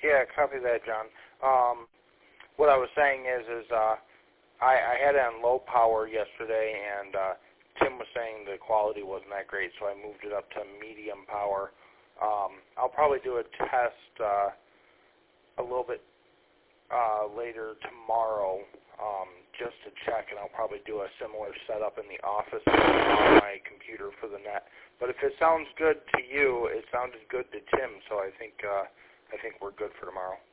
Yeah, copy that, John. What I was saying is I had it on low power yesterday, and Tim was saying the quality wasn't that great, so I moved it up to medium power. I'll probably do a test a little bit later tomorrow just to check, and I'll probably do a similar setup in the office on my computer for the net. But if it sounds good to you, it sounded good to Tim, so I think we're good for tomorrow.